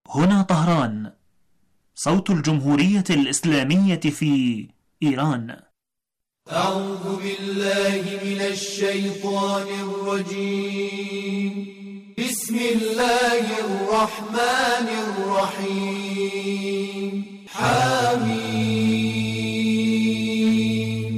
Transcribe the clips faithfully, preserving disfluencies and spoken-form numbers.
هنا طهران، صوت الجمهورية الإسلامية في إيران. أعوذ بالله من الشيطان الرجيم. بسم الله الرحمن الرحيم. حميم.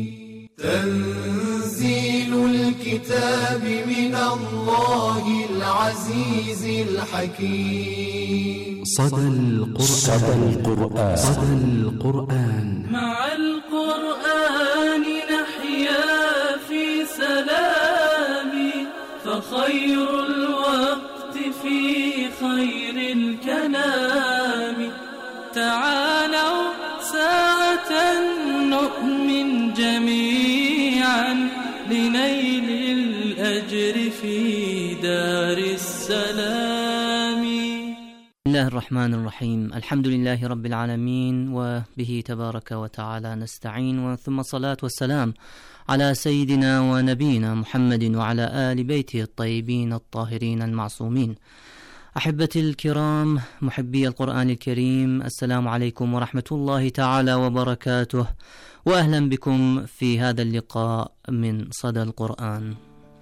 تنزيل الكتاب من الله العزيز الحكيم. صدى القرآن. صدى القرآن. مع القرآن نحيا في سلام، فخير الوقت في خير الكلام. تعالوا ساعة نؤمن جميعا لنيل الأجر في دار السلام. بسم الله الرحمن الرحيم. الحمد لله رب العالمين، وبه تبارك وتعالى نستعين، ثم الصلاة والسلام على سيدنا ونبينا محمد وعلى آل بيته الطيبين الطاهرين المعصومين. أحبتي الكرام محبي القرآن الكريم، السلام عليكم ورحمة الله تعالى وبركاته، وأهلا بكم في هذا اللقاء من صدى القرآن.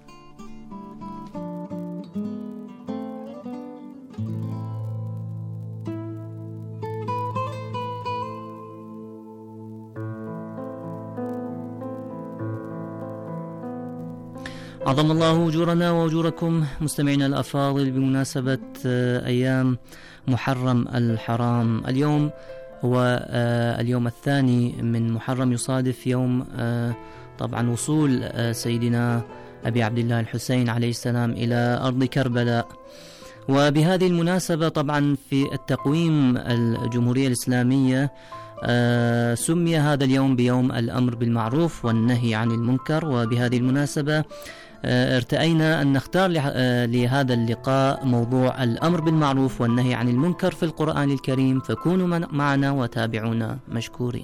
عظم الله أجورنا وأجوركم مستمعينا الأفاضل بمناسبة أيام محرم الحرام. اليوم هو اليوم الثاني من محرم، يصادف يوم طبعا وصول سيدنا أبي عبد الله الحسين عليه السلام إلى أرض كربلاء. وبهذه المناسبة طبعا في التقويم الجمهورية الإسلامية سمي هذا اليوم بيوم الأمر بالمعروف والنهي عن المنكر. وبهذه المناسبة ارتأينا أن نختار لهذا اللقاء موضوع الأمر بالمعروف والنهي عن المنكر في القرآن الكريم، فكونوا معنا وتابعونا مشكورين.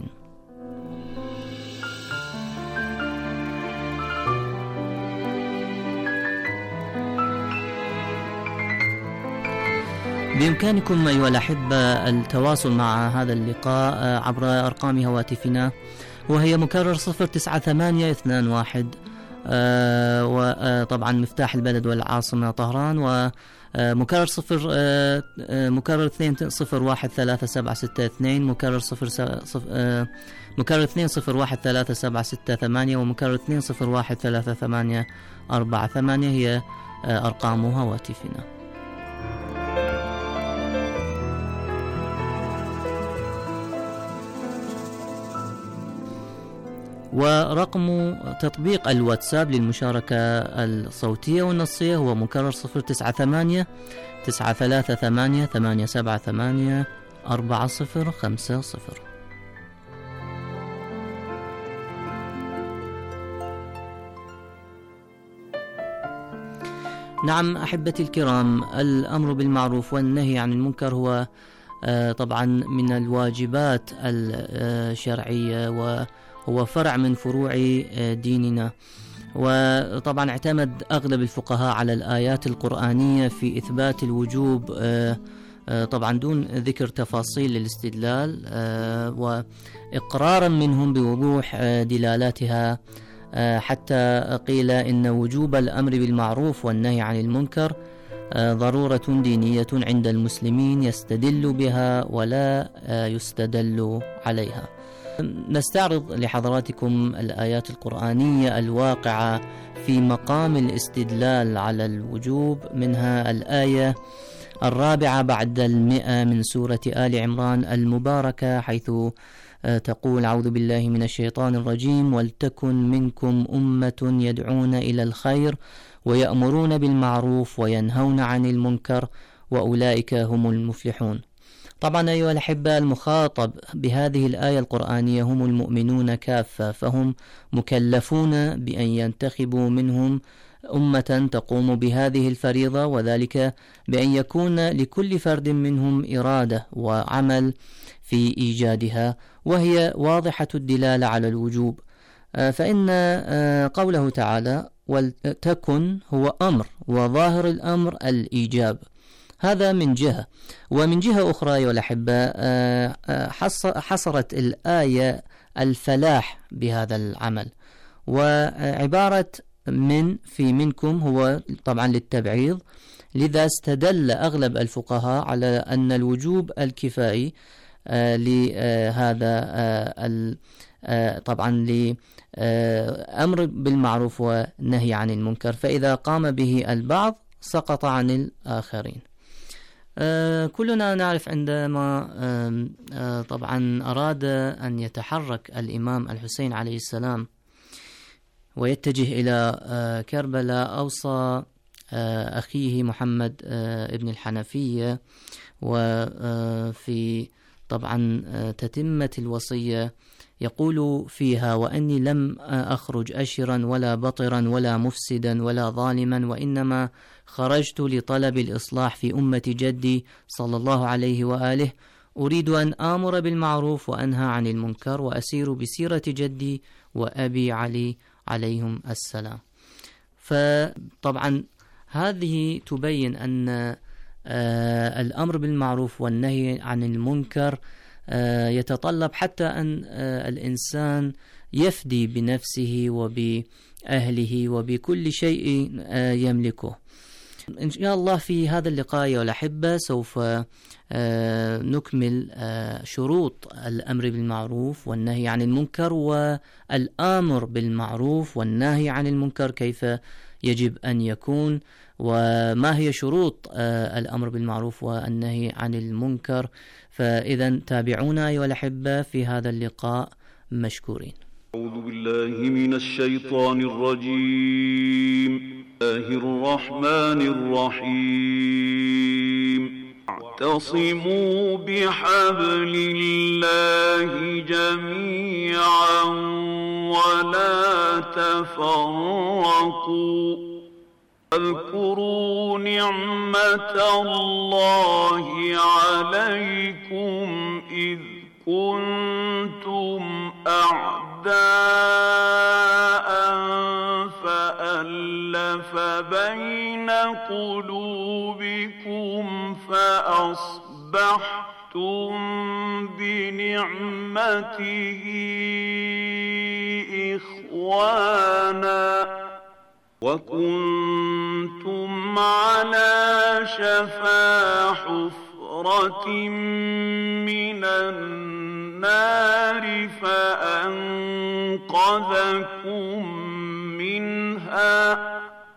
بإمكانكم أيها الأحبة التواصل مع هذا اللقاء عبر أرقام هواتفنا، وهي مكرر صفر تسعة ثمانية اثنان واحد، آه وطبعا مفتاح البلد والعاصمة طهران، ومكرر صفر آه مكرر اثنين صفر واحد ثلاثة سبعة ستة اثنين، مكرر صفر صفر آه مكرر اثنين صفر واحد ثلاثة سبعة ستة ثمانية، ومكرر اثنين صفر واحد ثلاثة ثمانية أربعة ثمانية هي آه أرقام هواتفنا. ورقم تطبيق الواتساب للمشاركة الصوتية والنصية هو مكرر صفر تسعة ثمانية تسعة ثلاثة ثمانية ثمانية سبعة ثمانية أربعة صفر خمسة صفر. نعم أحبتي الكرام، الأمر بالمعروف والنهي عن المنكر هو طبعا من الواجبات الشرعية، و هو فرع من فروع ديننا. وطبعا اعتمد أغلب الفقهاء على الآيات القرآنية في إثبات الوجوب، طبعا دون ذكر تفاصيل الاستدلال، وإقرارا منهم بوضوح دلالاتها، حتى قيل إن وجوب الأمر بالمعروف والنهي عن المنكر ضرورة دينية عند المسلمين يستدل بها ولا يستدل عليها. نستعرض لحضراتكم الآيات القرآنية الواقعة في مقام الاستدلال على الوجوب، منها الآية الرابعة بعد المئة من سورة آل عمران المباركة، حيث تقول: أعوذ بالله من الشيطان الرجيم: ولتكن منكم أمة يدعون إلى الخير ويأمرون بالمعروف وينهون عن المنكر وأولئك هم المفلحون. طبعا أيها الأحبة، المخاطب بهذه الآية القرآنية هم المؤمنون كافة، فهم مكلفون بأن ينتخبوا منهم أمة تقوم بهذه الفريضة، وذلك بأن يكون لكل فرد منهم إرادة وعمل في إيجادها، وهي واضحة الدلالة على الوجوب. فإن قوله تعالى ولتكن هو أمر، وظاهر الأمر الإيجاب، هذا من جهة. ومن جهة أخرى أيها الأحبة حصرت الآية الفلاح بهذا العمل، وعبارة من في منكم هو طبعا للتبعيض، لذا استدل أغلب الفقهاء على أن الوجوب الكفائي لهذا طبعا لأمر بالمعروف والنهي عن المنكر، فإذا قام به البعض سقط عن الآخرين. كلنا نعرف عندما طبعا أراد أن يتحرك الإمام الحسين عليه السلام ويتجه إلى كربلاء، أوصى أخيه محمد ابن الحنفية، وفي طبعا تتمة الوصية يقول فيها: وأني لم أخرج أشرا ولا بطرا ولا مفسدا ولا ظالما، وإنما خرجت لطلب الإصلاح في أمة جدي صلى الله عليه وآله، أريد أن آمر بالمعروف وأنهى عن المنكر، وأسير بسيرة جدي وأبي علي عليهم السلام. فطبعا هذه تبين أن الأمر بالمعروف والنهي عن المنكر يتطلب حتى أن الإنسان يفدي بنفسه وبأهله وبكل شيء يملكه. إن شاء الله في هذا اللقاء يا الأحبة سوف نكمل شروط الأمر بالمعروف والنهي عن المنكر، والآمر بالمعروف والنهي عن المنكر كيف يجب أن يكون، وما هي شروط الأمر بالمعروف والنهي عن المنكر. فإذا تابعونا أيها الأحبة في هذا اللقاء مشكورين. أعوذ بالله من الشيطان الرجيم. الله الرحمن الرحيم. اعتصموا بحبل الله جميعا ولا تفرقوا، واذكروا نعمة الله عليكم إذ كنتم أعداء فألف بين قلوبكم فأصبحتم بنعمته إخوانا، وكنتم على شفا حفرة من النار فأنقذكم منها،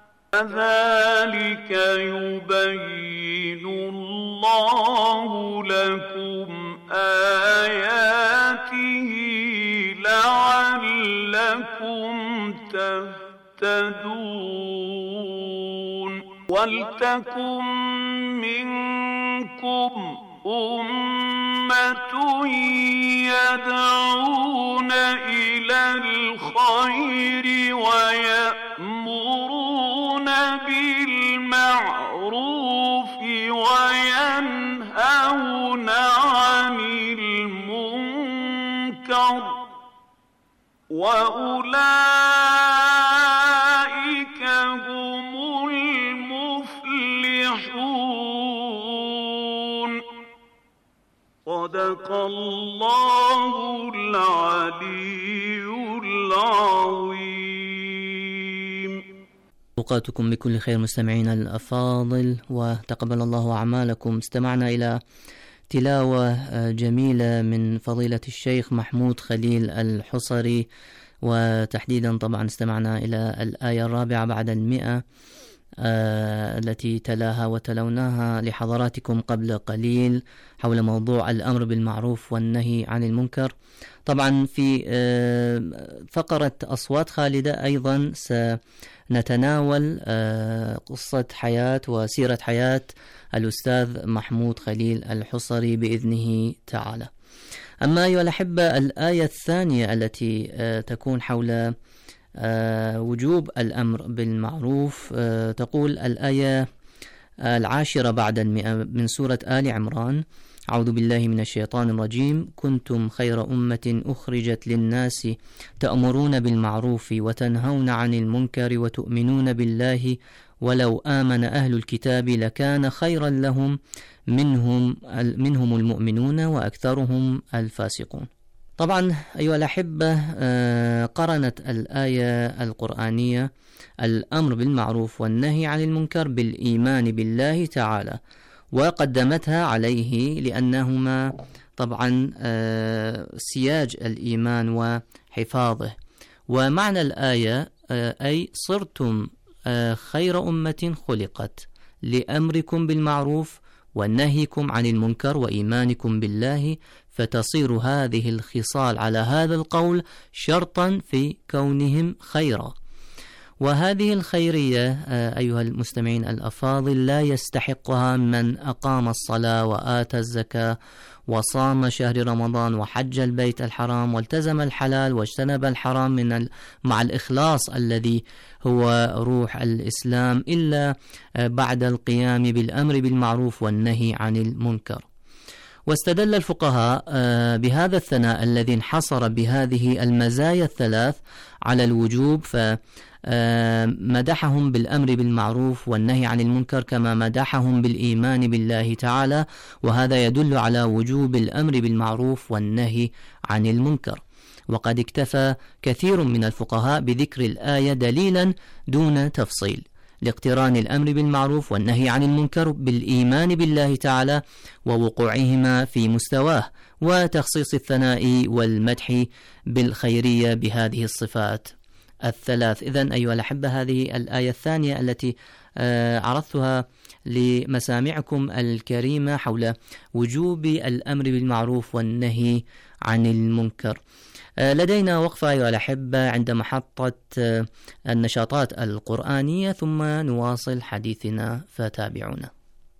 كذلك يبين الله لكم آياته لعلكم تهتدون. ولتكن منكم أمة يدعون إلى الخير ويأمرون بالمعروف وينهون عن المنكر، وأولئك هم المفلحون. صدق الله العلي العظيم. أوقاتكم بكل خير مستمعينا الأفاضل، وتقبل الله أعمالكم. استمعنا إلى تلاوة جميلة من فضيلة الشيخ محمود خليل الحصري، وتحديدا طبعا استمعنا إلى الآية الرابعة بعد المئة آه التي تلاها وتلوناها لحضراتكم قبل قليل حول موضوع الأمر بالمعروف والنهي عن المنكر. طبعا في آه فقرة أصوات خالدة أيضا سنتناول آه قصة حياة وسيرة حياة الأستاذ محمود خليل الحصري بإذنه تعالى. أما أيها الأحبة الآية الثانية التي آه تكون حول آه وجوب الأمر بالمعروف، آه تقول الآية العاشرة بعد المئة من سورة آل عمران: أعوذ بالله من الشيطان الرجيم. كنتم خير أمة أخرجت للناس تأمرون بالمعروف وتنهون عن المنكر وتؤمنون بالله ولو آمن أهل الكتاب لكان خيرا لهم منهم منهم المؤمنون وأكثرهم الفاسقون. طبعا أيها الأحبة، قرنت الآية القرآنية الأمر بالمعروف والنهي عن المنكر بالإيمان بالله تعالى، وقدمتها عليه لأنهما طبعا سياج الإيمان وحفاظه. ومعنى الآية أي صرتم خير أمة خلقت لأمركم بالمعروف ونهيكم عن المنكر وإيمانكم بالله، فتصير هذه الخصال على هذا القول شرطا في كونهم خيرا. وهذه الخيرية أيها المستمعين الأفاضل لا يستحقها من أقام الصلاة وآتى الزكاة وصام شهر رمضان وحج البيت الحرام والتزم الحلال واجتنب الحرام من ال... مع الإخلاص الذي هو روح الإسلام، إلا بعد القيام بالأمر بالمعروف والنهي عن المنكر. واستدل الفقهاء بهذا الثناء الذي انحصر بهذه المزايا الثلاث على الوجوب، فمدحهم بالأمر بالمعروف والنهي عن المنكر كما مدحهم بالإيمان بالله تعالى، وهذا يدل على وجوب الأمر بالمعروف والنهي عن المنكر. وقد اكتفى كثير من الفقهاء بذكر الآية دليلا دون تفصيل لاقتران الأمر بالمعروف والنهي عن المنكر بالإيمان بالله تعالى ووقوعهما في مستواه، وتخصيص الثناء والمدح بالخيرية بهذه الصفات الثلاث. إذن أيها الأحبة، هذه الآية الثانية التي عرضتها لمسامعكم الكريمة حول وجوب الأمر بالمعروف والنهي عن المنكر. لدينا وقفة أيها الأحبة عند محطة النشاطات القرآنية، ثم نواصل حديثنا، فتابعونا.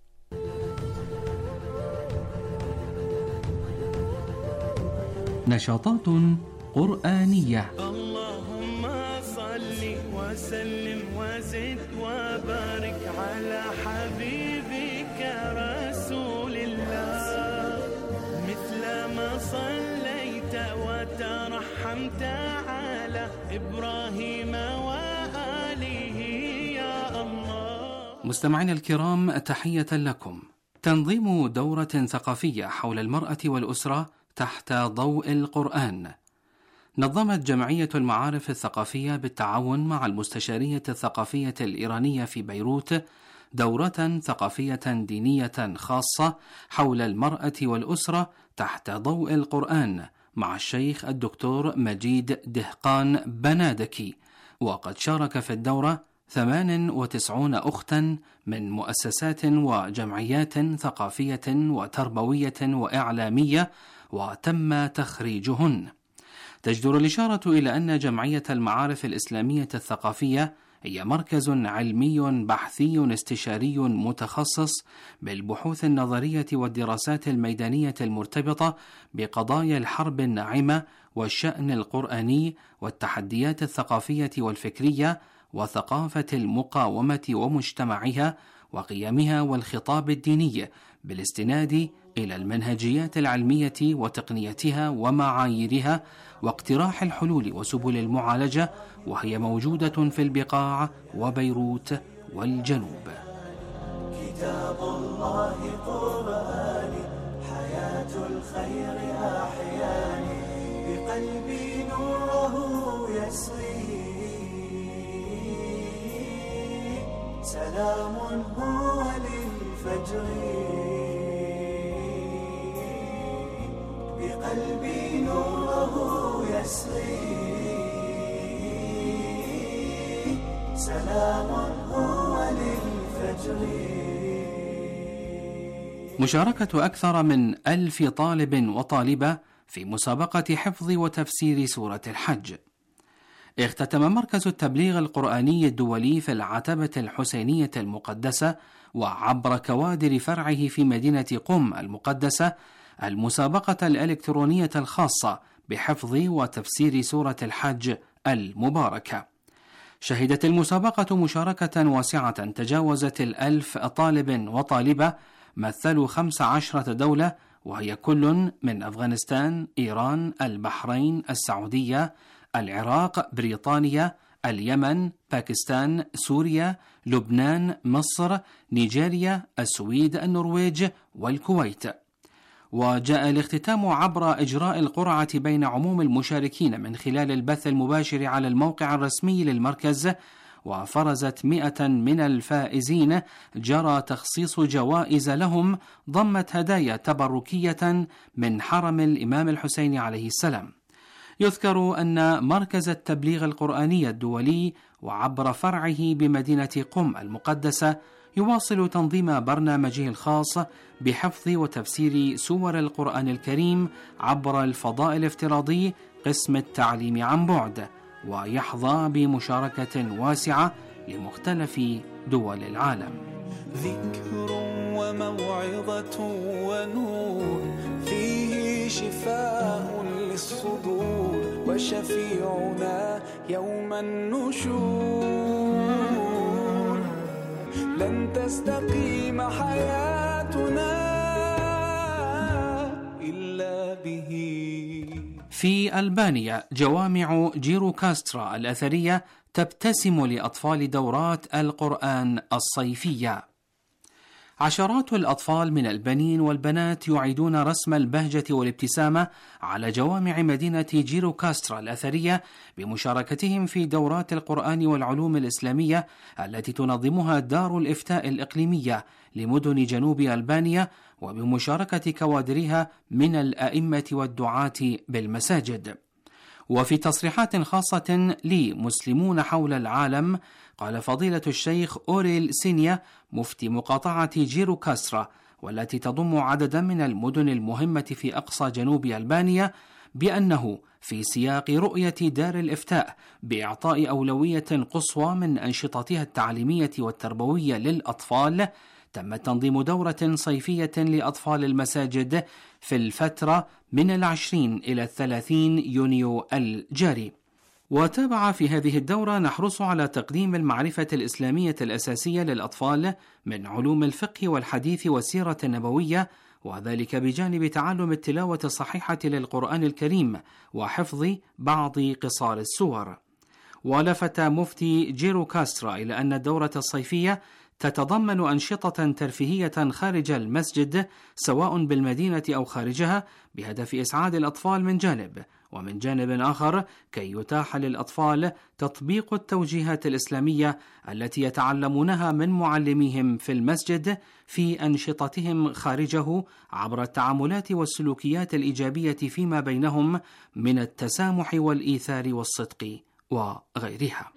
نشاطات قرآنية. اللهم صل وسلم وزد وبارك على حبيبك رسول الله، مثل ما صليت وترحمت على إبراهيم وآله يا الله. مستمعينا الكرام، تحية لكم. تنظيم دورة ثقافية حول المرأة والأسرة تحت ضوء القرآن. نظمت جمعية المعارف الثقافية بالتعاون مع المستشارية الثقافية الإيرانية في بيروت دورة ثقافية دينية خاصة حول المرأة والأسرة تحت ضوء القرآن مع الشيخ الدكتور مجيد دهقان بنادكي. وقد شارك في الدورة ثمان وتسعون أختا من مؤسسات وجمعيات ثقافية وتربوية وإعلامية، وتم تخريجهن. تجدر الإشارة إلى أن جمعية المعارف الإسلامية الثقافية هي مركز علمي بحثي استشاري متخصص بالبحوث النظرية والدراسات الميدانية المرتبطة بقضايا الحرب الناعمة والشأن القرآني والتحديات الثقافية والفكرية وثقافة المقاومة ومجتمعها وقيمها والخطاب الديني، بالاستناد إلى المنهجيات العلمية وتقنيتها ومعاييرها واقتراح الحلول وسبل المعالجة، وهي موجودة في البقاع وبيروت والجنوب. كتاب الله قرآني، حياة الخير أحياني، بقلبي نوره يسري، سلام هو للفجر، بقلبي نوره يسري، سلام هو للفجر. مشاركة أكثر من ألف طالب وطالبة في مسابقة حفظ وتفسير سورة الحج. اختتم مركز التبليغ القرآني الدولي في العتبة الحسينية المقدسة وعبر كوادر فرعه في مدينة قم المقدسة المسابقة الإلكترونية الخاصة بحفظ وتفسير سورة الحج المباركة. شهدت المسابقة مشاركة واسعة تجاوزت الألف طالب وطالبة مثلوا خمس عشرة دولة، وهي كل من أفغانستان، إيران، البحرين، السعودية، العراق، بريطانيا، اليمن، باكستان، سوريا، لبنان، مصر، نيجيريا، السويد، النرويج والكويت. وجاء الاختتام عبر إجراء القرعة بين عموم المشاركين من خلال البث المباشر على الموقع الرسمي للمركز، وفرزت مئة من الفائزين جرى تخصيص جوائز لهم ضمت هدايا تبركية من حرم الإمام الحسين عليه السلام. يذكر أن مركز التبليغ القرآني الدولي وعبر فرعه بمدينة قم المقدسة يواصل تنظيم برنامجه الخاص بحفظ وتفسير سور القرآن الكريم عبر الفضاء الافتراضي قسم التعليم عن بعد، ويحظى بمشاركة واسعة لمختلف دول العالم. ذكر وموعظة ونور فيه شفاء للصدور وشفيعنا يوم النشور. لن تستقيم حياتنا إلا به. في ألبانيا جوامع جيروكاسترا الأثرية تبتسم لأطفال دورات القرآن الصيفية. عشرات الأطفال من البنين والبنات يعيدون رسم البهجة والابتسامة على جوامع مدينة جيروكاسترا الأثرية بمشاركتهم في دورات القرآن والعلوم الإسلامية التي تنظمها دار الإفتاء الإقليمية لمدن جنوب ألبانيا، وبمشاركة كوادرها من الأئمة والدعاة بالمساجد. وفي تصريحات خاصة لمسلمون حول العالم قال فضيلة الشيخ أوريل سينيا مفتي مقاطعة جيروكاسترا والتي تضم عددا من المدن المهمة في أقصى جنوب ألبانيا بأنه في سياق رؤية دار الإفتاء بإعطاء أولوية قصوى من أنشطتها التعليمية والتربوية للأطفال، تم تنظيم دورة صيفية لأطفال المساجد في الفترة من العشرين إلى الثلاثين يونيو الجاري. وتابع في هذه الدورة نحرص على تقديم المعرفة الإسلامية الأساسية للأطفال من علوم الفقه والحديث والسيرة النبوية، وذلك بجانب تعلم التلاوة الصحيحة للقرآن الكريم وحفظ بعض قصار السور. ولفت مفتي جيروكاسترا إلى أن الدورة الصيفية تتضمن أنشطة ترفيهية خارج المسجد سواء بالمدينة أو خارجها بهدف إسعاد الأطفال من جانب، ومن جانب آخر كي يتاح للأطفال تطبيق التوجيهات الإسلامية التي يتعلمونها من معلميهم في المسجد في أنشطتهم خارجه عبر التعاملات والسلوكيات الإيجابية فيما بينهم من التسامح والإيثار والصدق وغيرها.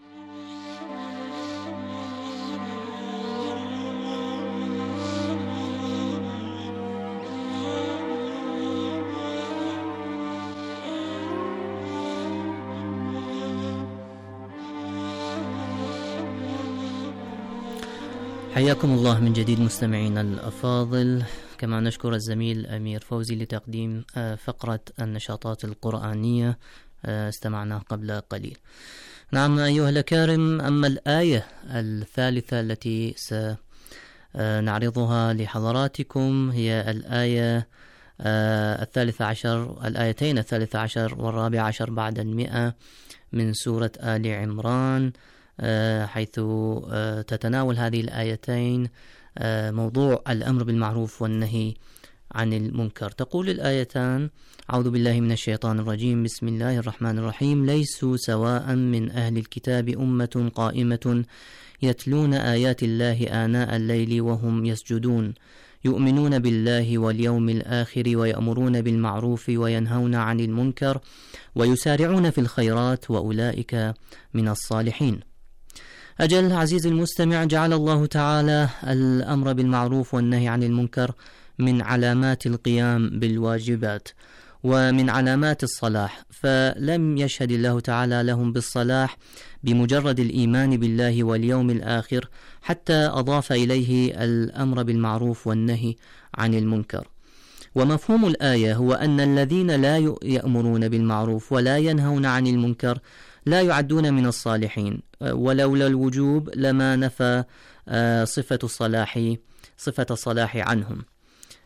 حياكم الله من جديد مستمعينا الأفاضل، كما نشكر الزميل أمير فوزي لتقديم فقرة النشاطات القرآنية استمعنا قبل قليل. نعم أيها الأكارم، أما الآية الثالثة التي سنعرضها لحضراتكم هي الآية الثالثة عشر، الآيتين الثالثة عشر والرابع عشر بعد المئة من سورة آل عمران، حيث تتناول هذه الآيتين موضوع الأمر بالمعروف والنهي عن المنكر. تقول الآيتان: أعوذ بالله من الشيطان الرجيم، بسم الله الرحمن الرحيم. ليسوا سواء من أهل الكتاب أمة قائمة يتلون آيات الله آناء الليل وهم يسجدون يؤمنون بالله واليوم الآخر ويأمرون بالمعروف وينهون عن المنكر ويسارعون في الخيرات وأولئك من الصالحين. أجل عزيزي المستمع، جعل الله تعالى الأمر بالمعروف والنهي عن المنكر من علامات القيام بالواجبات ومن علامات الصلاح، فلم يشهد الله تعالى لهم بالصلاح بمجرد الإيمان بالله واليوم الآخر، حتى أضاف إليه الأمر بالمعروف والنهي عن المنكر. ومفهوم الآية هو أن الذين لا يأمرون بالمعروف ولا ينهون عن المنكر لا يعدون من الصالحين، ولولا الوجوب لما نفى صفة الصلاح صفة الصلاح عنهم.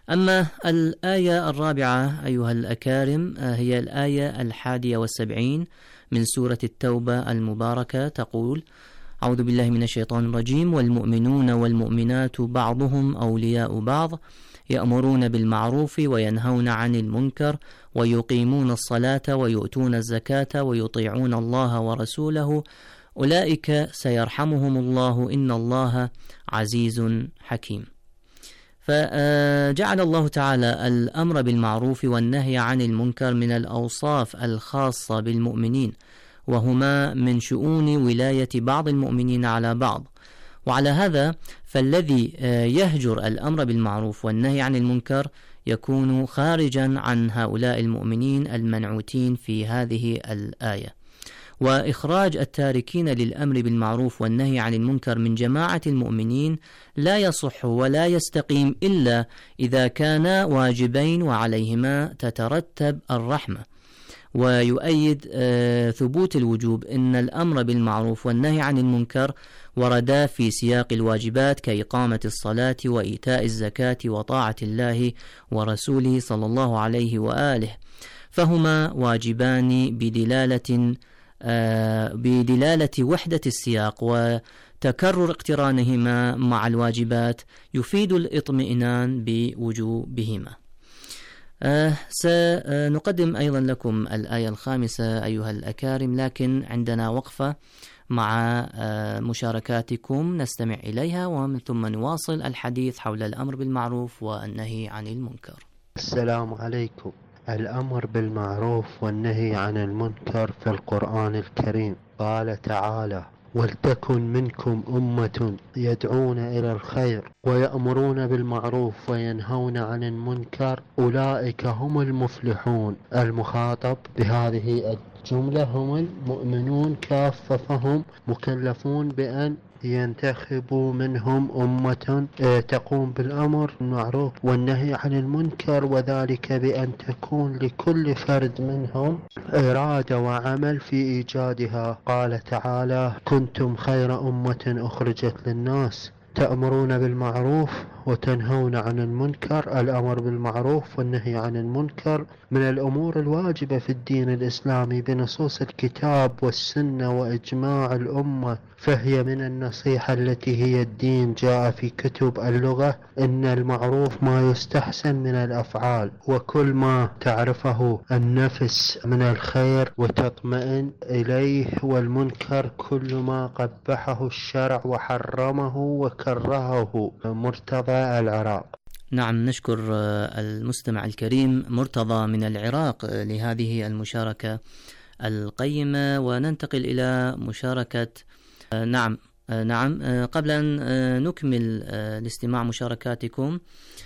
أما الآية الرابعة أيها الأكارم هي الآية الحادية والسبعين من سورة التوبة المباركة، تقول: أعوذ بالله من الشيطان الرجيم: والمؤمنون والمؤمنات بعضهم أولياء بعض يأمرون بالمعروف وينهون عن المنكر ويقيمون الصلاة ويؤتون الزكاة ويطيعون الله ورسوله أولئك سيرحمهم الله إن الله عزيز حكيم. فجعل الله تعالى الأمر بالمعروف والنهي عن المنكر من الأوصاف الخاصة بالمؤمنين، وهما من شؤون ولاية بعض المؤمنين على بعض. وعلى هذا فالذي يهجر الأمر بالمعروف والنهي عن المنكر يكون خارجا عن هؤلاء المؤمنين المنعوتين في هذه الآية. وإخراج التاركين للأمر بالمعروف والنهي عن المنكر من جماعة المؤمنين لا يصح ولا يستقيم إلا إذا كانا واجبين وعليهما تترتب الرحمة. ويؤيد آه ثبوت الوجوب إن الأمر بالمعروف والنهي عن المنكر وردا في سياق الواجبات كإقامة الصلاة وإيتاء الزكاة وطاعة الله ورسوله صلى الله عليه وآله، فهما واجبان بدلالة آه بدلالة وحدة السياق، وتكرر اقترانهما مع الواجبات يفيد الاطمئنان بوجوبهما. آه سنقدم أيضا لكم الآية الخامسة أيها الأكارم، لكن عندنا وقفة مع آه مشاركاتكم نستمع إليها، ومن ثم نواصل الحديث حول الأمر بالمعروف والنهي عن المنكر. السلام عليكم. الأمر بالمعروف والنهي عن المنكر في القرآن الكريم قال تعالى: ولتكن منكم أمة يدعون إلى الخير ويأمرون بالمعروف وينهون عن المنكر أولئك هم المفلحون. المخاطب بهذه الجملة هم المؤمنون كافة، فهم مكلفون بأن ينتخبوا منهم أمة تقوم بالأمر بالمعروف والنهي عن المنكر، وذلك بأن تكون لكل فرد منهم إرادة وعمل في إيجادها. قال تعالى: كنتم خير أمة أخرجت للناس تأمرون بالمعروف وتنهون عن المنكر. الأمر بالمعروف والنهي عن المنكر من الأمور الواجبة في الدين الإسلامي بنصوص الكتاب والسنة وإجماع الأمة، فهي من النصيحة التي هي الدين. جاء في كتب اللغة: إن المعروف ما يستحسن من الأفعال، وكل ما تعرفه النفس من الخير وتطمئن إليه، والمنكر كل ما قبحه الشرع وحرمه وكرهه. مرتضى العراق. نعم، نشكر المستمع الكريم مرتضى من العراق لهذه المشاركة القيمة، وننتقل إلى مشاركة نعم نعم قبل أن نكمل الاستماع مشاركاتكم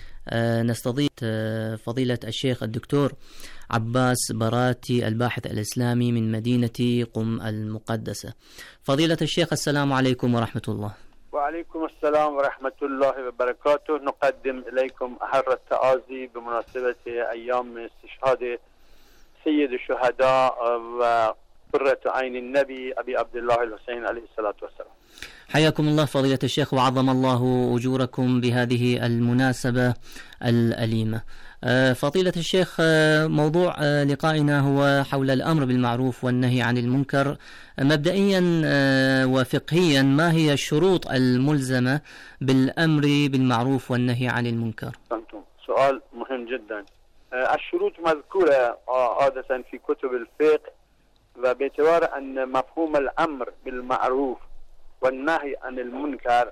نستضيف فضيلة الشيخ الدكتور عباس براتي الباحث الإسلامي من مدينة قم المقدسة. فضيلة الشيخ، السلام عليكم ورحمة الله. وعليكم السلام ورحمة الله وبركاته. نقدم إليكم أحر التعازي بمناسبة أيام استشهاد سيد الشهداء وقرة عين النبي أبي عبد الله الحسين عليه الصلاة والسلام. حياكم الله فضيلة الشيخ، وعظم الله أجوركم بهذه المناسبة الأليمة. فضيلة الشيخ، موضوع لقائنا هو حول الأمر بالمعروف والنهي عن المنكر. مبدئيا وفقهيا، ما هي الشروط الملزمة بالأمر بالمعروف والنهي عن المنكر؟ سؤال مهم جدا. الشروط مذكورة عادة في كتب الفقه، وباعتبار أن مفهوم الأمر بالمعروف والنهي عن المنكر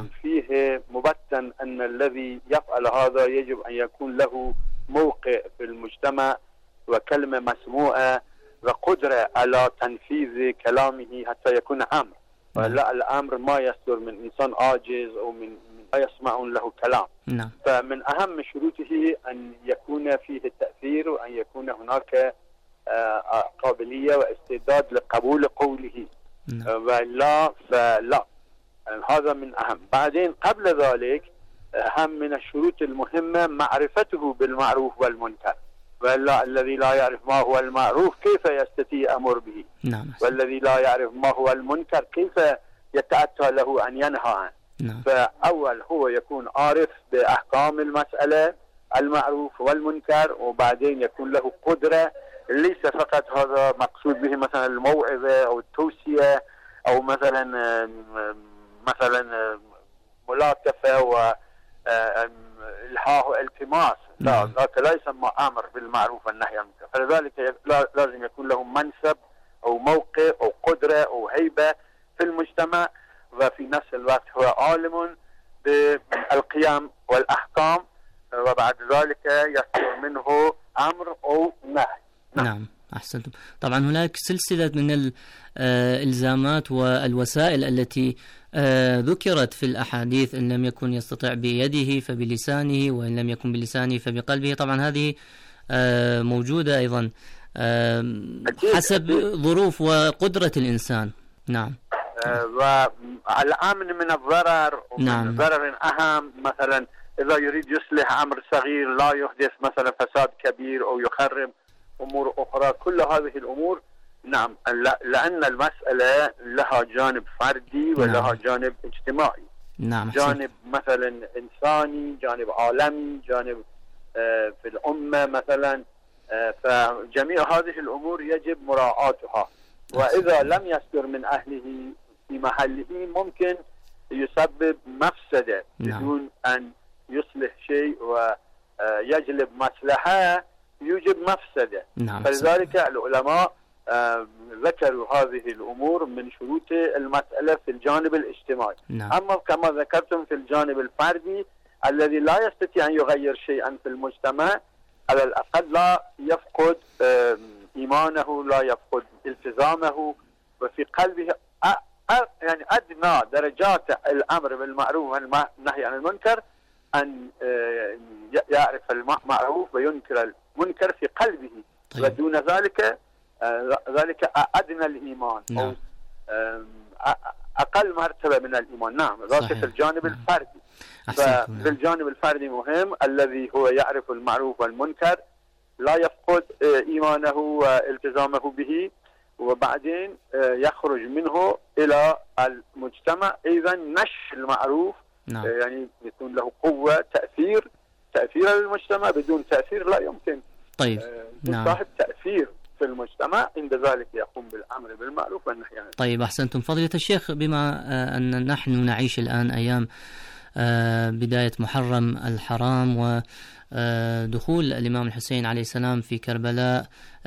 فيه مبتن أن الذي يفعل هذا يجب أن يكون له موقع في المجتمع وكلمة مسموعة وقدرة على تنفيذ كلامه حتى يكون أمر، ولا الأمر ما يصدر من إنسان عاجز أو من لا يسمعون له كلام. نعم. فمن أهم شروطه أن يكون فيه التأثير، وأن يكون هناك قابلية واستعداد لقبول قوله. نعم. ولا فلا، هذا من أهم. بعدين قبل ذلك أهم من الشروط المهمة معرفته بالمعروف والمنكر، ولا الذي لا يعرف ما هو المعروف كيف يستطيع أمر به؟ نعم. والذي لا يعرف ما هو المنكر كيف يتأتى له أن ينهى عنه؟ نعم. فأول هو يكون عارف بأحكام المسألة، المعروف والمنكر، وبعدين يكون له قدرة. ليس فقط هذا مقصود به مثلا الموعظة أو التوصية أو مثلا مثلا ملاطفة وإلحاح والتماس، لا، ذاك لا يسمى أمر بالمعروف والنهي عن المنكر. فلذلك لازم يكون له منصب أو موقع أو قدرة أو هيبة في المجتمع، وفي نفس الوقت هو عالم بالقيم والأحكام، وبعد ذلك يصدر منه أمر أو نهي. نعم, نعم. أحسنتم. طبعا هناك سلسلة من الإلزامات والوسائل التي ذكرت في الأحاديث، إن لم يكن يستطيع بيده فبلسانه، وإن لم يكن بلسانه فبقلبه. طبعا هذه موجودة أيضا حسب ظروف وقدرة الإنسان. نعم. والأمن من الضرر، ومن نعم. ضرر أهم، مثلا إذا يريد يصلح أمر صغير لا يحدث مثلا فساد كبير أو يخرب أمور أخرى. كل هذه الأمور نعم، لأن المسألة لها جانب فردي ولها نعم. جانب اجتماعي. نعم. جانب مثلا إنساني، جانب عالمي، جانب آه في الأمة مثلا. آه فجميع هذه الأمور يجب مراعاتها، وإذا لم يصدر من أهله في محله ممكن يسبب مفسدة نعم. بدون أن يصلح شيء ويجلب مصلحة يوجب مفسدة. نعم. فلذلك العلماء ذكروا هذه الأمور من شروط المسألة في الجانب الاجتماعي. نعم. أما كما ذكرتم في الجانب الفردي الذي لا يستطيع أن يغير شيئا في المجتمع، على الأقل لا يفقد إيمانه، لا يفقد التزامه، وفي قلبه يعني أدنى درجات الأمر بالمعروف والنهي عن المنكر أن يعرف المعروف وينكر المنكر في قلبه. طيب. ودون ذلك ذلك أدنى الإيمان. نعم. أو أقل مرتبة من الإيمان. نعم. ذلك في الجانب نعم. الفردي. ففي الجانب الفردي مهم الذي هو يعرف المعروف والمنكر لا يفقد إيمانه والتزامه به، وبعدين يخرج منه إلى المجتمع. إذا نشر المعروف نعم. يعني يكون له قوة تأثير تأثير المجتمع. بدون تأثير لا يمكن طيب. نعم. صاحب تأثير في المجتمع، عند ذلك يقوم بالأمر بالمعروف والنهي عن المنكر. طيب أحسنتم فضيلة الشيخ. بما أن نحن نعيش الآن أيام بداية محرم الحرام ودخول الإمام الحسين عليه السلام في كربلاء،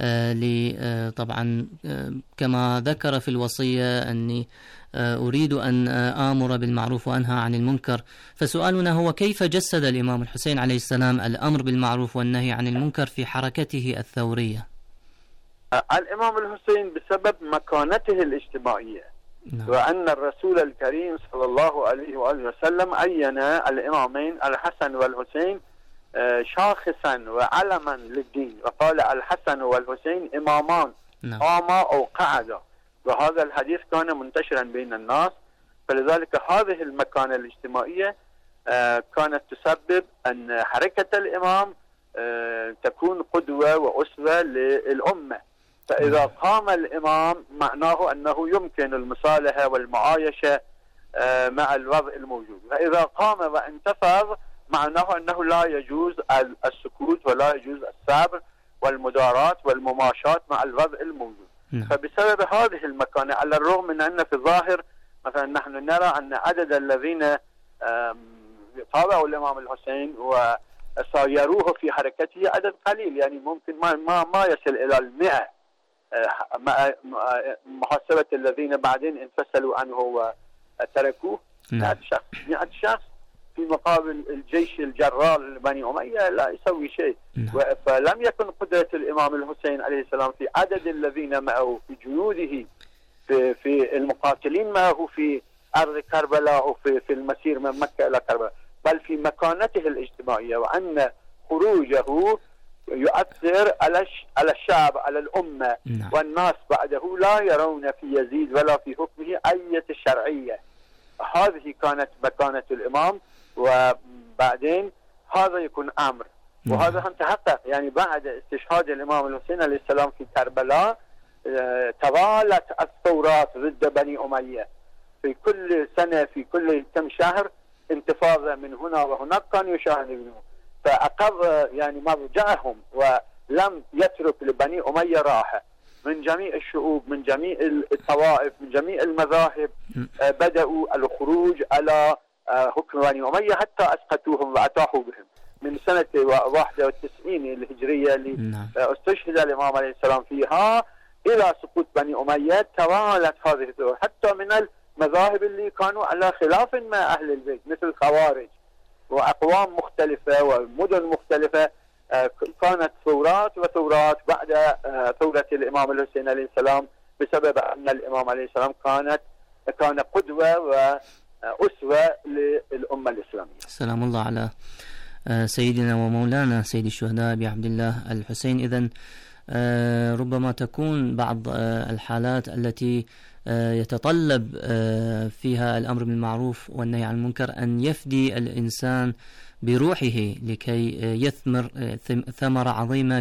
طبعا كما ذكر في الوصية أني أريد أن آمر بالمعروف وأنهى عن المنكر، فسؤالنا هو كيف جسد الإمام الحسين عليه السلام الأمر بالمعروف والنهي عن المنكر في حركته الثورية؟ الإمام الحسين بسبب مكانته الاجتماعية. نعم. وأن الرسول الكريم صلى الله عليه وآله وسلم عين الإمامين الحسن والحسين شاخصا وعلما للدين، وقال الحسن والحسين إمامان قاما أو قعدا، وهذا الحديث كان منتشرا بين الناس. فلذلك هذه المكانة الاجتماعية كانت تسبب أن حركة الإمام تكون قدوة وأسوة للأمة. فإذا قام الإمام معناه أنه يمكن المصالحة والمعايشة مع الوضع الموجود، فإذا قام وانتفض معناه أنه لا يجوز السكوت ولا يجوز الصبر والمداراة والمماشاة مع الوضع الموجود. نعم. فبسبب هذه المكانة، على الرغم من أن في الظاهر مثلا نحن نرى أن عدد الذين تابعوا الإمام الحسين وسايروه في حركته عدد قليل، يعني ممكن ما ما, ما يصل إلى المئة، مع محاسبة الذين بعدين انفصلوا عنه وتركوه. مئة شخص مئة شخص في مقابل الجيش الجرار بني أمية لا يسوي شيء. فلم يكن قدرة الإمام الحسين عليه السلام في عدد الذين معه، في جنوده، في, في المقاتلين معه في أرض كربلاء وفي في المسير من مكة إلى كربلاء، بل في مكانته الاجتماعية، وأن خروجه يؤثر على على الشعب، على الأمة. نعم. والناس بعده لا يرون في يزيد ولا في حكمه أي شرعية. هذه كانت مكانة الإمام، وبعدين هذا يكون أمر. نعم. وهذا هم تحقق يعني بعد استشهاد الإمام الحسين عليه السلام في كربلاء. توالت الثورات ضد بني أمية في كل سنة، في كل كم شهر انتفاضة من هنا وهناك كانوا يشاهدونه. فأقر يعني مرجعهم ولم يترك لبني أمية راحة. من جميع الشعوب، من جميع الطوائف، من جميع المذاهب بدأوا الخروج على حكم بني أمية حتى أسقطوهم وأطاحوا بهم. من سنة واحد وتسعين الهجرية اللي استشهد الإمام عليه السلام فيها إلى سقوط بني أمية توالت هذه الدول، حتى من المذاهب اللي كانوا على خلاف مع أهل البيت مثل الخوارج وأقوام مختلفة ومدن مختلفة. كانت ثورات وثورات بعد ثورة الإمام الحسين عليه السلام، بسبب أن الإمام عليه السلام كانت كان قدوة وأسوة للأمة الإسلامية. سلام الله على سيدنا ومولانا سيد الشهداء أبي عبد الله الحسين. إذن ربما تكون بعض الحالات التي يتطلب فيها الأمر بالمعروف والنهي عن المنكر أن يفدي الإنسان بروحه لكي يثمر ثمرة عظيمة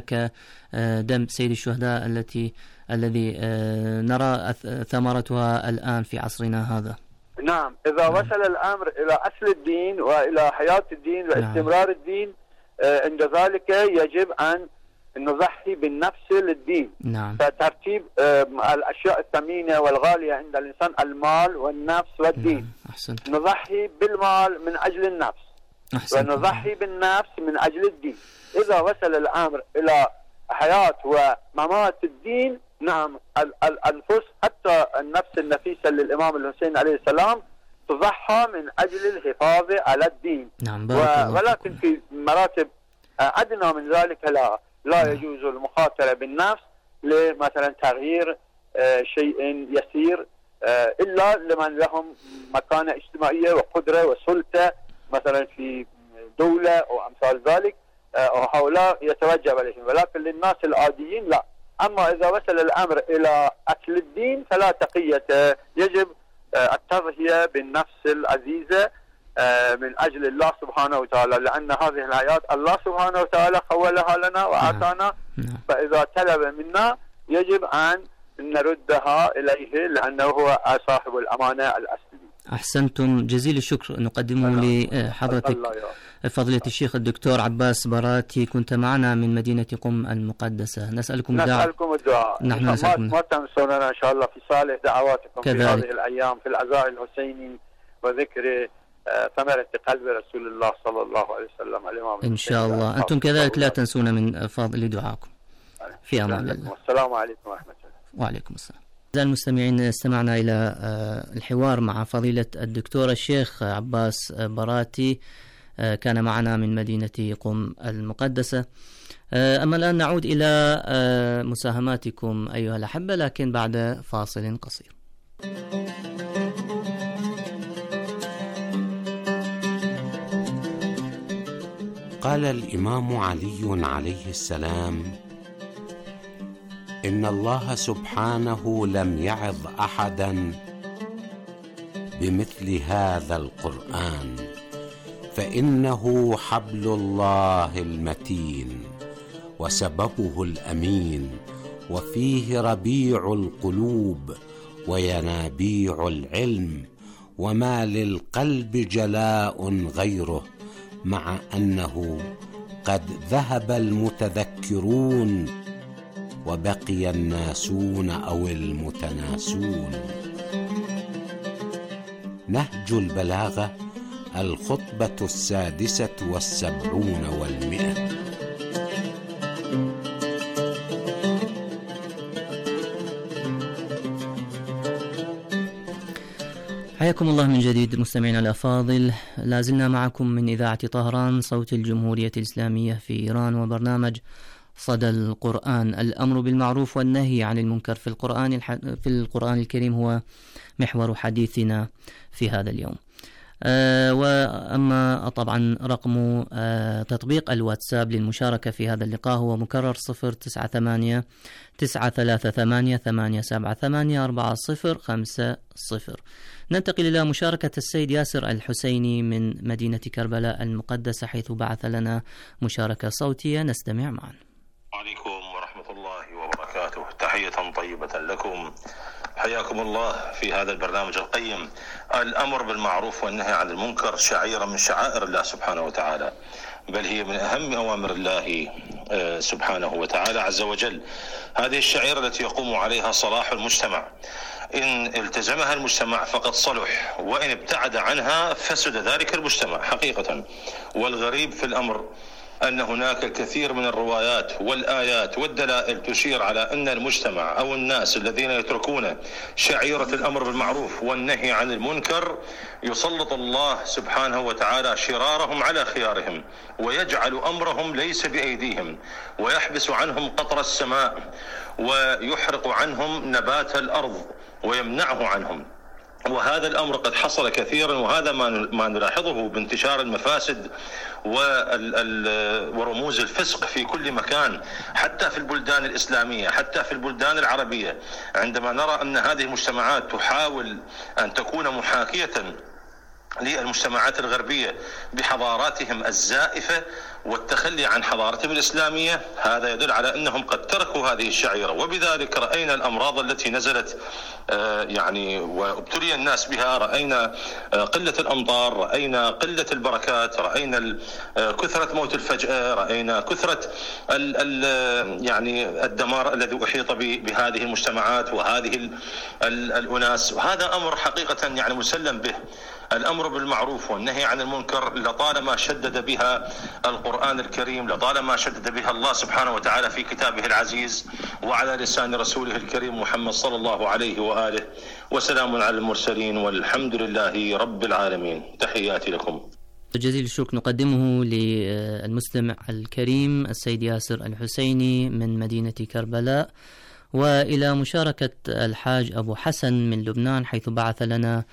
كدم سيد الشهداء التي الذي نرى ثمرتها الآن في عصرنا هذا. نعم، إذا نعم. وصل الأمر إلى أصل الدين وإلى حياة الدين واستمرار نعم. الدين، عند ذلك يجب أن نضحي بالنفس للدين. نعم. فترتيب الأشياء الثمينة والغالية عند الإنسان المال والنفس والدين. نعم. أحسنت. نضحي بالمال من أجل النفس. أحسنت. ونضحي بالنفس من أجل الدين. إذا وصل الأمر إلى حياة وممات الدين، نعم، الأنفس حتى النفس النفيسة للإمام الحسين عليه السلام تضحى من أجل الحفاظ على الدين. نعم. ولكن في مراتب أدنى من ذلك لا لا نعم. يجوز المخاطرة بالنفس لمثلا تغيير شيء يسير إلا لمن لهم مكانة اجتماعية وقدرة وسلطة مثلا في دولة أو أمثال ذلك، هؤلاء يتوجب عليهم، ولكن للناس العاديين لا. أما إذا وصل الأمر إلى أكل الدين فلا تقية، يجب التضحية بالنفس العزيزة من أجل الله سبحانه وتعالى، لأن هذه الحياة الله سبحانه وتعالى خولها لنا وأعطانا، فإذا طلب منا يجب أن نردها إليه لأنه هو صاحب الأمانة الأصلية. أحسنتم، جزيل الشكر نقدمه لحضرتك فضيلة الشيخ الدكتور عباس براتي، كنت معنا من مدينة قم المقدسة. نسألكم الدعاء. نسألكم الدعاء. نحن نسألكم. ما تنسوننا إن شاء الله في صالح دعواتكم كذلك. في هذه الأيام في العزاء الحسيني وذكر ثمرة قلب رسول الله صلى الله عليه وسلم الإمام إن شاء الله. أنتم كذلك لا تنسونا من فضل دعاءكم. في أمان الله. والسلام عليكم ورحمة الله. وعليكم السلام. أعزائي المستمعين، استمعنا إلى الحوار مع فضيلة الدكتور الشيخ عباس براتي، كان معنا من مدينة قم المقدسة. أما الآن نعود إلى مساهماتكم أيها الأحبة، لكن بعد فاصل قصير. قال الإمام علي عليه السلام: إن الله سبحانه لم يعظ أحدا بمثل هذا القرآن، فإنه حبل الله المتين وسببه الأمين، وفيه ربيع القلوب وينابيع العلم، وما للقلب جلاء غيره، مع أنه قد ذهب المتذكرون وبقي الناسون أو المتناسون. نهج البلاغة، الخطبة السادسة والسبعون والمئة. حياكم الله من جديد مستمعينا الأفاضل، لازلنا معكم من إذاعة طهران صوت الجمهورية الإسلامية في إيران، وبرنامج صدى القرآن. الأمر بالمعروف والنهي عن المنكر في القرآن الح... في القرآن الكريم هو محور حديثنا في هذا اليوم. أه وأما طبعا رقم أه تطبيق الواتساب للمشاركة في هذا اللقاء هو مكرر صفر تسعة ثمانية تسعة ثلاثة ثمانية ثمانية سبعة ثمانية أربعة صفر خمسة صفر. ننتقل إلى مشاركة السيد ياسر الحسيني من مدينة كربلاء المقدسة، حيث بعث لنا مشاركة صوتية، نستمع معا. عليكم ورحمة الله وبركاته. تحية طيبة لكم، حياكم الله في هذا البرنامج القيم. الأمر بالمعروف والنهي عن المنكر شعيرة من شعائر الله سبحانه وتعالى، بل هي من أهم أوامر الله سبحانه وتعالى عز وجل. هذه الشعيرة التي يقوم عليها صلاح المجتمع، إن التزمها المجتمع فقد صلح، وإن ابتعد عنها فسد ذلك المجتمع حقيقة. والغريب في الأمر أن هناك الكثير من الروايات والآيات والدلائل تشير على أن المجتمع أو الناس الذين يتركون شعيرة الأمر بالمعروف والنهي عن المنكر يسلط الله سبحانه وتعالى شرارهم على خيارهم، ويجعل أمرهم ليس بأيديهم، ويحبس عنهم قطر السماء، ويحرق عنهم نبات الأرض، ويمنعه عنهم. وهذا الأمر قد حصل كثيرا، وهذا ما نلاحظه بانتشار المفاسد ورموز الفسق في كل مكان، حتى في البلدان الإسلامية، حتى في البلدان العربية. عندما نرى أن هذه المجتمعات تحاول أن تكون محاكية للمجتمعات الغربية بحضاراتهم الزائفة والتخلي عن حضارتهم الإسلامية، هذا يدل على أنهم قد تركوا هذه الشعيرة. وبذلك رأينا الأمراض التي نزلت يعني وابتلي الناس بها، رأينا قلة الأمطار، رأينا قلة البركات، رأينا كثرة موت الفجأة، رأينا كثرة ال ال يعني الدمار الذي أحيط بهذه المجتمعات وهذه الأناس. وهذا أمر حقيقة يعني مسلم به. الأمر بالمعروف والنهي عن المنكر لطالما شدد بها القرآن الكريم، لطالما شدد بها الله سبحانه وتعالى في كتابه العزيز وعلى لسان رسوله الكريم محمد صلى الله عليه وآله. وسلام على المرسلين والحمد لله رب العالمين. تحياتي لكم. جزيل الشكر نقدمه للمستمع الكريم السيد ياسر الحسيني من مدينة كربلاء، وإلى مشاركة الحاج أبو حسن من لبنان، حيث بعث لنا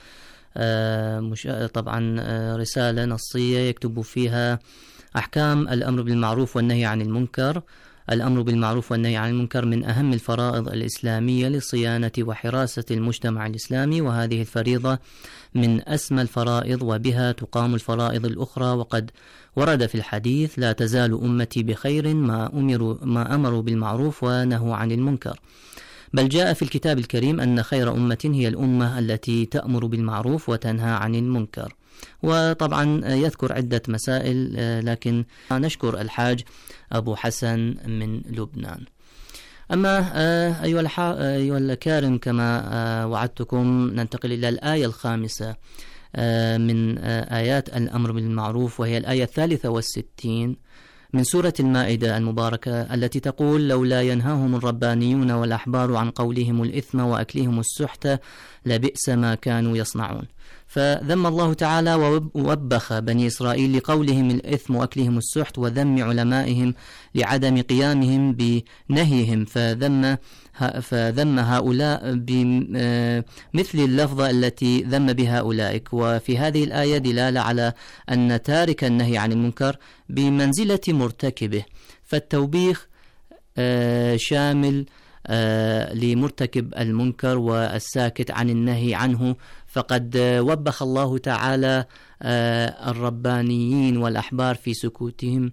طبعا رسالة نصية يكتب فيها: أحكام الأمر بالمعروف والنهي عن المنكر. الأمر بالمعروف والنهي عن المنكر من أهم الفرائض الإسلامية لصيانة وحراسة المجتمع الإسلامي، وهذه الفريضة من أسمى الفرائض، وبها تقام الفرائض الأخرى. وقد ورد في الحديث: لا تزال أمتي بخير ما أمروا, ما أمروا بالمعروف ونهوا عن المنكر. بل جاء في الكتاب الكريم أن خير أمة هي الأمة التي تأمر بالمعروف وتنهى عن المنكر. وطبعا يذكر عدة مسائل، لكن نشكر الحاج أبو حسن من لبنان. أما أيها الكارم، كما وعدتكم ننتقل إلى الآية الخامسة من آيات الأمر بالمعروف، وهي الآية الثالثة والستين من سورة المائدة المباركة، التي تقول: لولا ينهاهم الربانيون والأحبار عن قولهم الإثم وأكلهم السحت لبئس ما كانوا يصنعون. فذم الله تعالى ووبخ بني إسرائيل لقولهم الإثم وأكلهم السحت، وذم علمائهم لعدم قيامهم بنهيهم، فذم فذم هؤلاء بمثل اللفظة التي ذم بها أولئك. وفي هذه الآية دلالة على أن تارك النهي عن المنكر بمنزلة مرتكبه، فالتوبيخ شامل لمرتكب المنكر والساكت عن النهي عنه. فقد وبخ الله تعالى الربانيين والأحبار في سكوتهم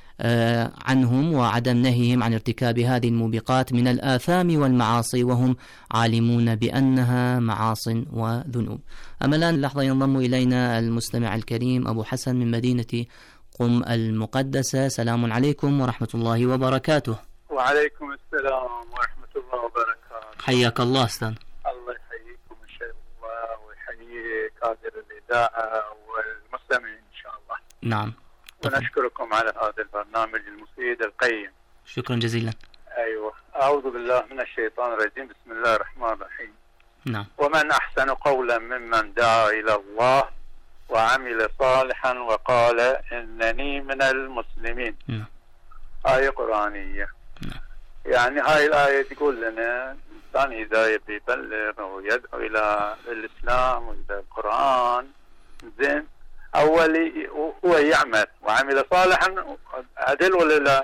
عنهم وعدم نهيهم عن ارتكاب هذه الموبقات من الآثام والمعاصي، وهم عالمون بأنها معاص وذنوب. أما الآن لحظة ينضم إلينا المستمع الكريم أبو حسن من مدينة قم المقدسة. سلام عليكم ورحمة الله وبركاته. وعليكم السلام ورحمة الله وبركاته. حياك الله أستاذ. الله يحييكم إن شاء الله، ويحيي كادر الإذاعة والمستمعين إن شاء الله. نعم. ونشكركم على هذا البرنامج المفيد القيم. شكرا جزيلا. أيوة، أعوذ بالله من الشيطان الرجيم، بسم الله الرحمن الرحيم. نعم. ومن أحسن قولا ممن دعا إلى الله وعمل صالحا وقال إنني من المسلمين. نعم. آية قرآنية. نعم. يعني هاي الآية تقول لنا الإنسان إذا يبي يبلغ ويدعو إلى الإسلام وإلى القرآن، زين، أولي هو يعمل وعمل صالحا، عدل ولا لا؟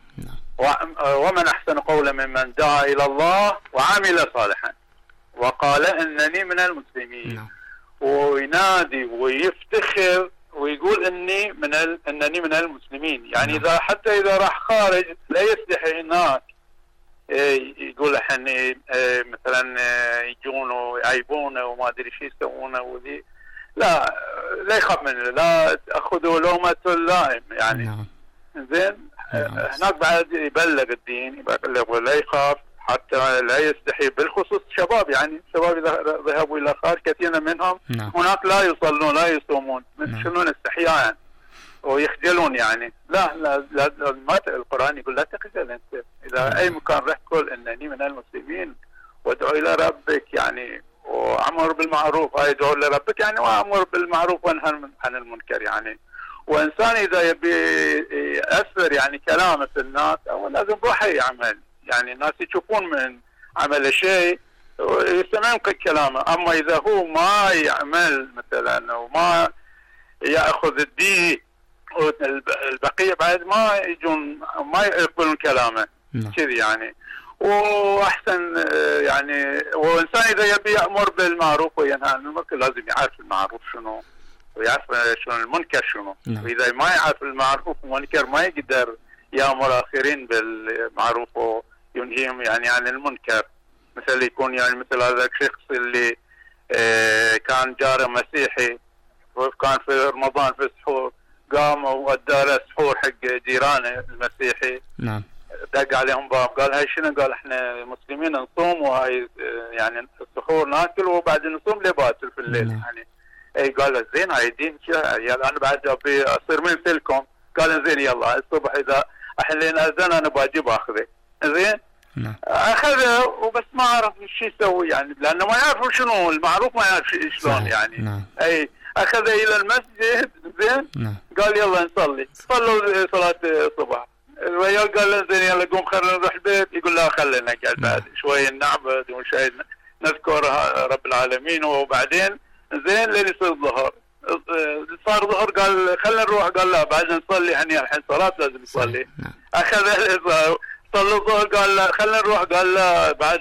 ومن أحسن قولا ممن دعا إلى الله وعمل صالحا وقال إنني من المسلمين. نعم. وينادي ويفتخر ويقول اني من ال... انني من المسلمين، يعني اذا حتى اذا راح خارج لا يستحي هناك يقول احنا مثلا يجون ويعيبونه وما ادري شو يسوونه وذي، لا لا يخاف منه، لا تاخذوا لومة اللائم يعني. نعم. زين. هناك بعد يبلغ الدين، يبلغ ولا يخاف حتى لا يستحي، بالخصوص الشباب يعني الشباب اذا ذهبوا الى خارج كثير منهم نعم. هناك لا يصلون لا يصومون من شنون استحياء يعني. ويخجلون يعني. لا لا, لا, لا القرآن يقول لا تخجل انت، اذا نعم. اي مكان رحت قل انني من المسلمين وادعو الى ربك يعني، وامر بالمعروف، ادعو الى ربك يعني وامر بالمعروف وانهى عن المنكر يعني. وانسان اذا يبي ياثر يعني كلامه في الناس او لازم روحه يعمل، يعني الناس يشوفون من عمل شيء يستمعون كلامه. اما اذا هو ما يعمل مثلا وما ياخذ الدين والبقيه بعد ما يجون ما يقبلون كلامه كذي يعني. واحسن يعني، وانسان اذا يبي يامر بالمعروف وينهى عن المنكر لازم يعرف المعروف شنو ويعرف شنو المنكر شنو. نعم. واذا ما يعرف المعروف والمنكر ما يقدر يامر اخرين بالمعروف وينهيهم يعني عن المنكر. مثل يكون يعني مثل هذا الشخص اللي اه كان جاره مسيحي وكان في رمضان في السحور قام وادى له سحور حق جيرانه المسيحي. نعم. دق عليهم باب قال هاي شنو؟ قال احنا مسلمين نصوم وهاي يعني السحور ناكل وبعدين نصوم لباكر في الليل. نعم. يعني اي قال له زين هاي دين يلا انا بعد ابي اصير مثلكم. قال زين يلا الصبح اذا احلين اذن انا باجي باخذه. زين. نعم. اخذه وبس ما عرف شو يسوي يعني، لانه ما يعرف شنو المعروف، ما يعرف شلون يعني. نعم. اي اخذه الى المسجد. زين. نعم. قال يلا نصلي. صلوا صلاه الصبح. الرجال قال له زين يلا قوم خلينا نروح البيت. يقول لا خلينا نقعد بعد شوي نعبد وشوي نذكر رب العالمين وبعدين زين لين يصير الظهر. صار ظهر قال خلينا نروح. قال لا بعد نصلي هني الحين صلاه لازم نصلي. اخذ صلوا الظهر قال لا خلينا نروح. قال لا بعد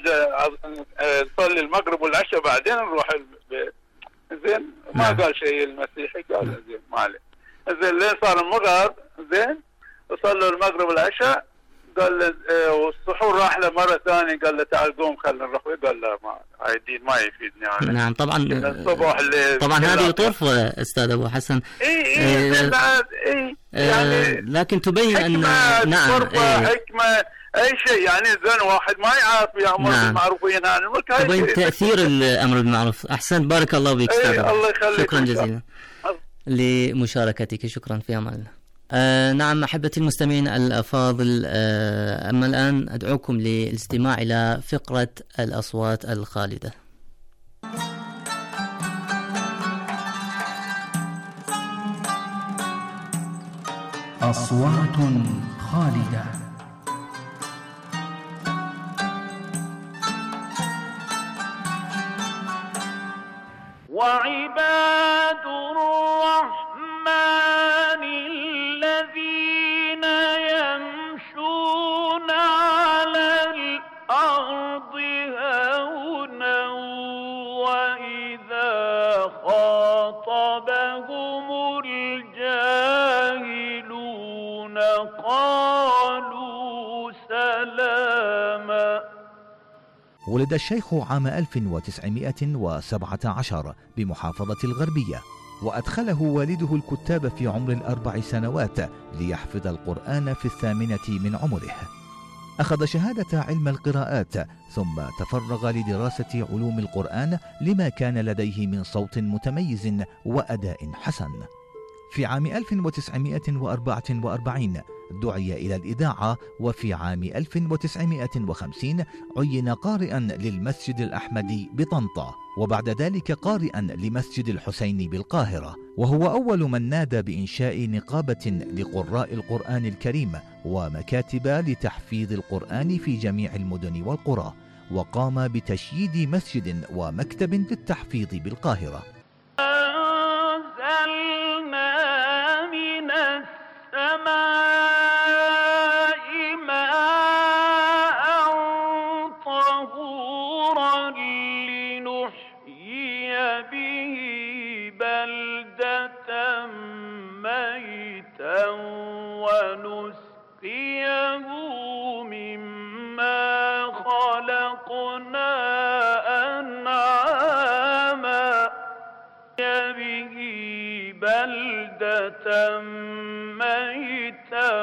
نصلي المغرب والعشاء بعدين نروح البيت. زين ما قال شيء المسيحي. قال زين ما عليه. زين لين صار المغرب. زين وصلوا المغرب والعشاء. قال له اه والسحور راح له مره ثانيه. قال له تعال قوم خلينا نروح. قال لا ما هاي الدين ما يفيدني يعني. نعم طبعا الصبح طبعا هذه طرفه استاذ ابو حسن. اي اي بعد اي يعني لكن تبين ان نعم طرفه حكمه اي شيء يعني. زين واحد ما يعرف يامر نعم. بالمعروف وينهى عن المنكر تبين تاثير الامر بالمعروف. احسن بارك الله بك استاذ. الله يخليك. شكرا جزيلا لمشاركتك. شكرا في امان الله. آه نعم أحبتي المستمعين الأفاضل، آه أما الآن أدعوكم للاستماع إلى فقرة الأصوات الخالدة. أصوات خالدة. وعباد الرحمن الذين يمشون على الأرض هونا وإذا خاطبهم الجاهلون قالوا سلاما. ولد الشيخ عام ألف وتسعمائة وسبعة عشر بمحافظة الغربية، وأدخله والده الكتاب في عمر الأربع سنوات ليحفظ القرآن في الثامنة من عمره. أخذ شهادة علم القراءات ثم تفرغ لدراسة علوم القرآن لما كان لديه من صوت متميز وأداء حسن. في عام ألف وتسعمائة وأربعة وأربعين دعي إلى الإذاعة، وفي عام ألف وتسعمائة وخمسين عين قارئا للمسجد الأحمدي بطنطا، وبعد ذلك قارئا لمسجد الحسين بالقاهرة، وهو أول من نادى بإنشاء نقابة لقراء القرآن الكريم ومكاتب لتحفيظ القرآن في جميع المدن والقرى، وقام بتشييد مسجد ومكتب للتحفيظ بالقاهرة. بلدة أنعاما به بلدة ميتا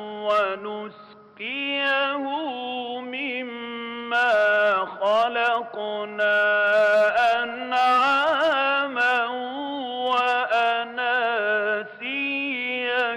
ونسقيه مما خلقنا أنعاما وأناسيا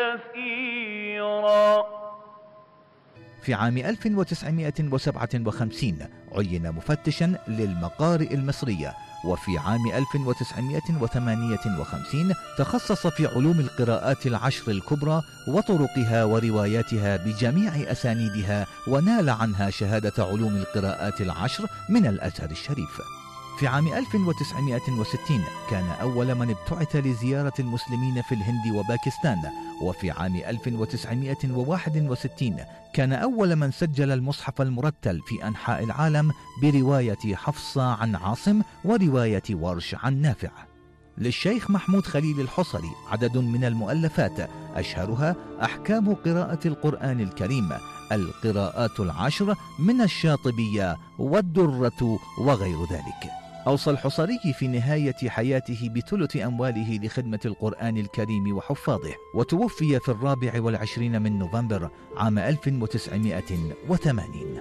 كثيرا. في عام ألف وتسعمائة وسبعة وخمسين عين مفتشا للمقارئ المصرية، وفي عام ألف وتسعمائة وثمانية وخمسين تخصص في علوم القراءات العشر الكبرى وطرقها ورواياتها بجميع أسانيدها، ونال عنها شهادة علوم القراءات العشر من الأزهر الشريف. في عام ألف وتسعمائة وستين كان أول من ابتعث لزيارة المسلمين في الهند وباكستان، وفي عام ألف وتسعمائة وواحد وستين كان أول من سجل المصحف المرتل في أنحاء العالم برواية حفصة عن عاصم ورواية ورش عن نافع. للشيخ محمود خليل الحصري عدد من المؤلفات، أشهرها أحكام قراءة القرآن الكريم، القراءات العشر من الشاطبية والدرة وغير ذلك. أوصى الحصري في نهاية حياته بثلث أمواله لخدمة القرآن الكريم وحفاظه، وتوفي في الرابع والعشرين من نوفمبر عام ألف وتسعمائة وثمانين.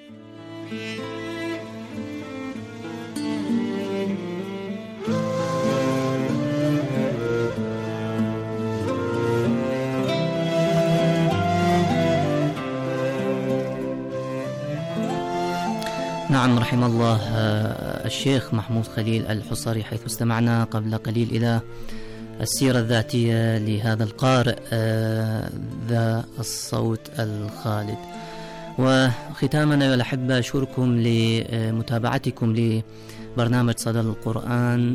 نعم، رحم الله الشيخ محمود خليل الحصري، حيث استمعنا قبل قليل إلى السيرة الذاتية لهذا القارئ ذا الصوت الخالد. وختاما أيها الأحبة، أشكركم لمتابعتكم لبرنامج صدى القرآن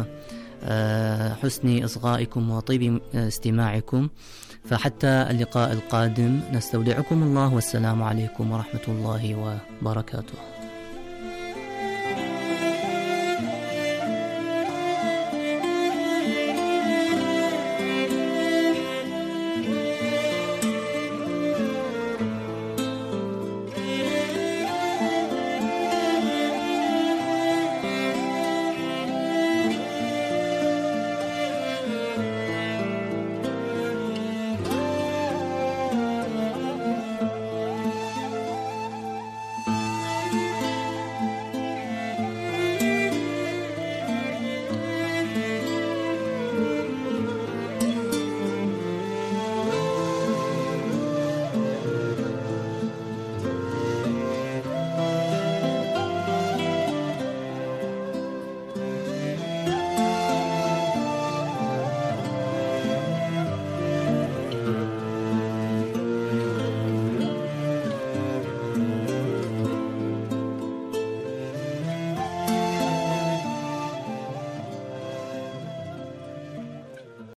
وحسن إصغائكم وطيب استماعكم. فحتى اللقاء القادم نستودعكم الله، والسلام عليكم ورحمة الله وبركاته.